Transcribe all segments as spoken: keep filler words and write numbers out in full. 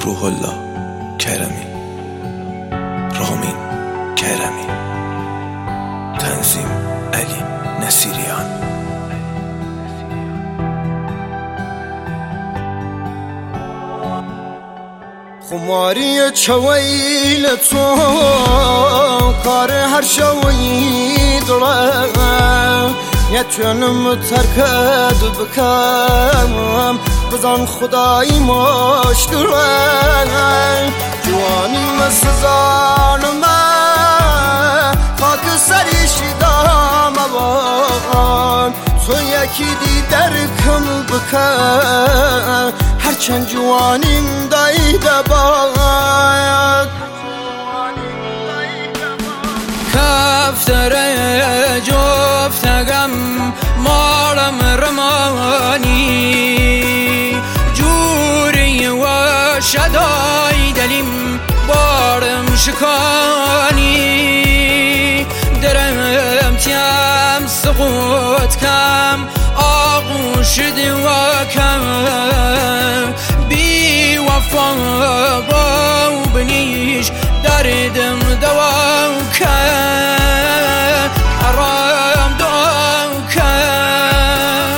روح الله کرمی، رامین کرمی، تنظیم علی نصیریان. خماری چویل تو کار هر شوی دلم نتونم ترکت بکم بزن خدای مشکلم جوانی مسزانم خاک سریش دام بان تو یکی دیدر کم بکن هرچند جوانیم دایده باید کفتر جفتگم مارم رمانی جوری و شدای دلیم بارم شکانی درم تیم سقوط کم آغوش دوا کم بی وفا با بنیش دردم دوا کن حرام دوا کن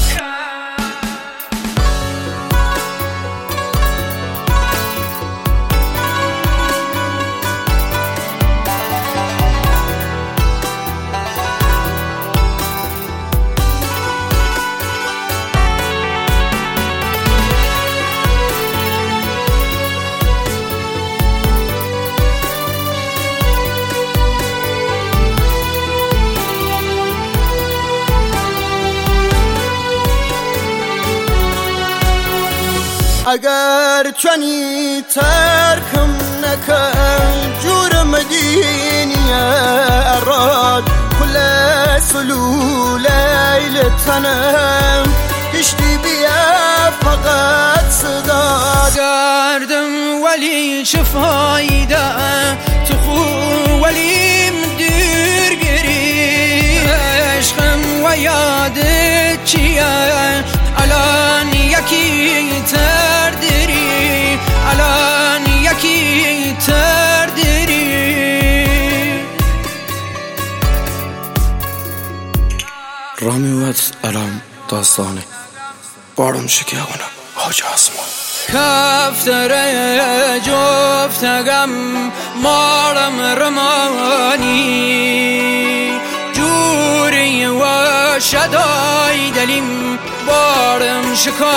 اگر چنی ترکم نکن جورم دینی اراد کل سلول لیل تنم کشتی بیا فقط صدا کردم ولی چه فایده تو خو ولیم دور گری عشقم و یادت چیه الان یکی تردری الان یکی تردری رامیوت الان داستانه بارم شکیونه حاج آسمان کفتر جفتگم مارم رمانی جوری و شدای دلیم بارم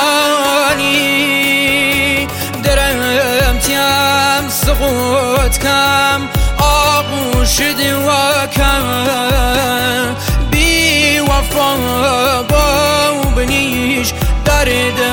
شکانی درم تیم سقوط کم آغوش دوا کم بی وفا با بنیش دردم